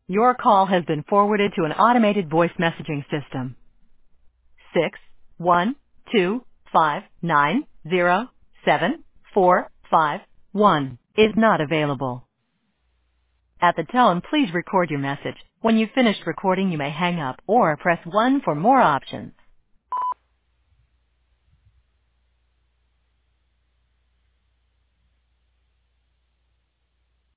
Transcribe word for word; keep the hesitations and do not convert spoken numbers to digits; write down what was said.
Your call has been forwarded to an automated voice messaging system. Six one two five nine zero seven four five one is not available. At the tone, please record your message. When you've finished recording, you may hang up or press one for more options.